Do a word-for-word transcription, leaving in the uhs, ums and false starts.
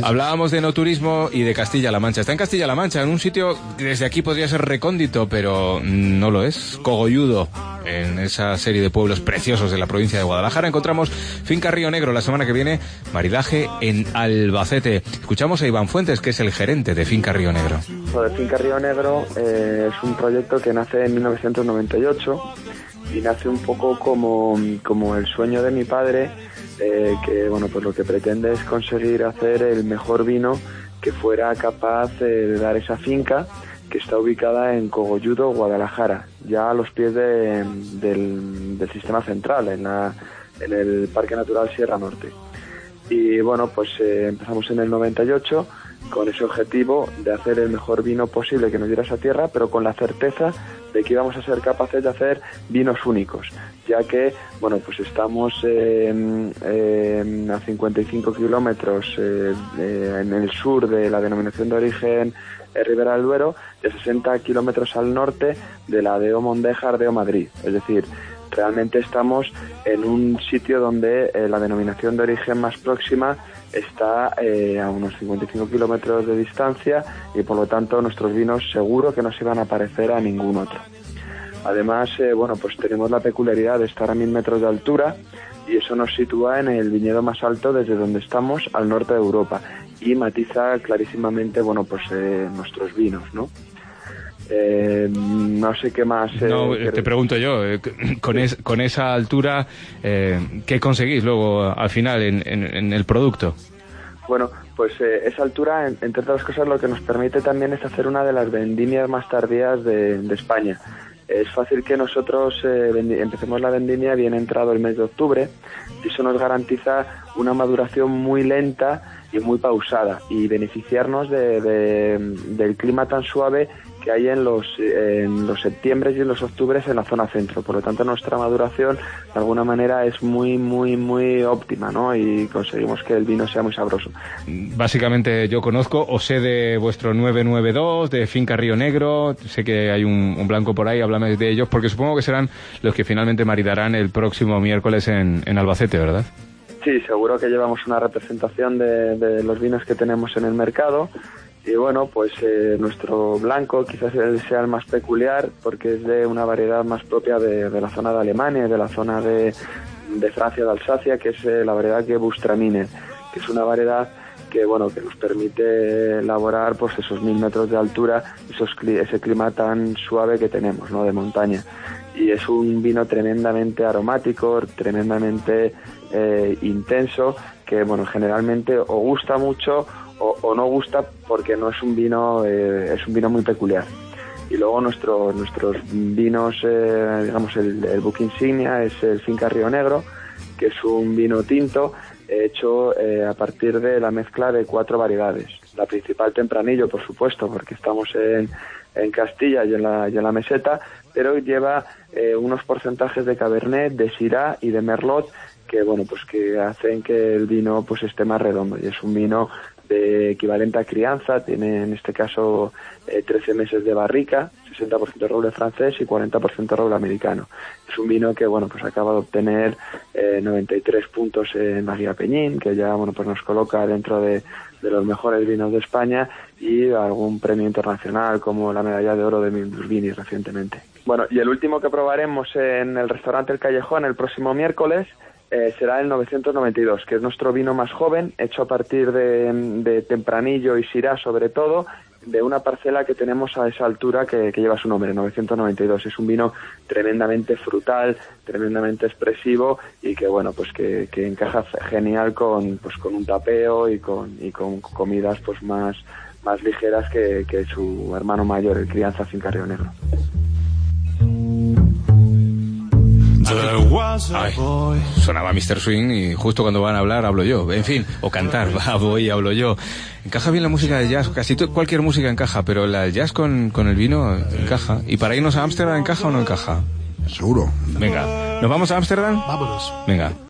Hablábamos de no turismo y de Castilla-La Mancha. Está en Castilla-La Mancha, en un sitio que desde aquí podría ser recóndito, pero no lo es. Cogolludo. En esa serie de pueblos preciosos de la provincia de Guadalajara encontramos Finca Río Negro. La semana que viene, maridaje en Albacete. Escuchamos a Iván Fuentes, que es el gerente de Finca Río Negro. Joder, Finca Río Negro eh, es un proyecto que nace en mil novecientos noventa y ocho y nace un poco como, como el sueño de mi padre, eh, que bueno, pues lo que pretende es conseguir hacer el mejor vino que fuera capaz eh, de dar esa finca, que está ubicada en Cogolludo, Guadalajara, ya a los pies de, del, del sistema central, en, la, en el Parque Natural Sierra Norte. Y bueno, pues eh, empezamos en el noventa y ocho con ese objetivo de hacer el mejor vino posible que nos diera esa tierra, pero con la certeza de que íbamos a ser capaces de hacer vinos únicos, ya que, bueno, pues estamos eh, eh, a cincuenta y cinco kilómetros eh, eh, en el sur de la denominación de origen eh, Ribera del Duero, y a sesenta kilómetros al norte de la Deo Mondejar, Deo Madrid. Es decir, realmente estamos en un sitio donde eh, la denominación de origen más próxima está eh, a unos cincuenta y cinco kilómetros de distancia, y por lo tanto nuestros vinos seguro que no se van a parecer a ningún otro. Además, eh, bueno, pues tenemos la peculiaridad de estar a mil metros de altura, y eso nos sitúa en el viñedo más alto desde donde estamos al norte de Europa, y matiza clarísimamente, bueno, pues eh, nuestros vinos, ¿no? Eh, no sé qué más... Eh, no, te pregunto yo, eh, con, es, con esa altura, eh, ¿qué conseguís luego al final en, en, en el producto? Bueno, pues eh, esa altura, en, entre otras cosas, lo que nos permite también es hacer una de las vendimias más tardías de, de España. Es fácil que nosotros eh, empecemos la vendimia bien entrado el mes de octubre, y eso nos garantiza una maduración muy lenta y muy pausada, y beneficiarnos de, de, del clima tan suave que hay en los, en los septiembres y en los octubres en la zona centro. Por lo tanto, nuestra maduración de alguna manera es muy, muy, muy óptima, ¿no? Y conseguimos que el vino sea muy sabroso. Básicamente yo conozco o sé de vuestro nueve nueve dos, de Finca Río Negro, sé que hay un, un blanco por ahí, háblame de ellos, porque supongo que serán los que finalmente maridarán el próximo miércoles en, en Albacete, ¿verdad? Sí, seguro que llevamos una representación de, de los vinos que tenemos en el mercado. Y bueno, pues eh, nuestro blanco quizás sea el más peculiar, porque es de una variedad más propia de, de la zona de Alemania, de la zona de, de Francia, de Alsacia, que es eh, la variedad Gewürztraminer, que es una variedad que bueno que nos permite elaborar pues esos mil metros de altura, esos, ese clima tan suave que tenemos, ¿no?, de montaña. Y es un vino tremendamente aromático, tremendamente eh, intenso, que bueno generalmente o gusta mucho o, o no gusta, porque no es un vino, eh, es un vino muy peculiar. Y luego nuestro, nuestros vinos, eh, digamos el, el buque insignia es el Finca Río Negro, que es un vino tinto hecho eh, a partir de la mezcla de cuatro variedades. La principal, Tempranillo, por supuesto, porque estamos en, en Castilla y en la, y en la meseta, pero lleva eh, unos porcentajes de Cabernet, de Syrah y de Merlot que bueno pues que hacen que el vino pues esté más redondo, y es un vino de equivalente a crianza. Tiene en este caso eh, trece meses de barrica, sesenta por ciento roble francés y cuarenta por ciento roble americano. Es un vino que bueno pues acaba de obtener eh, noventa y tres puntos en la Guía Peñín, que ya bueno pues nos coloca dentro de, de los mejores vinos de España, y algún premio internacional como la medalla de oro de Mindusvini recientemente. Bueno, y el último que probaremos en el restaurante El Callejón el próximo miércoles Eh, será el novecientos noventa y dos, que es nuestro vino más joven, hecho a partir de, de Tempranillo y Syrah sobre todo, de una parcela que tenemos a esa altura que, que lleva su nombre, novecientos noventa y dos. Es un vino tremendamente frutal, tremendamente expresivo, y que bueno pues que, que encaja genial con pues con un tapeo y con y con comidas pues más más ligeras que, que su hermano mayor, el Crianza Finca Río Negro. Ay, sonaba mister Swing y justo cuando van a hablar hablo yo, en fin, o cantar, va, voy y hablo yo. Encaja bien la música del jazz, casi to- cualquier música encaja, pero la del jazz con, con el vino encaja. ¿Y para irnos a Ámsterdam encaja o no encaja? Seguro. Venga, ¿nos vamos a Ámsterdam? Vámonos. Venga.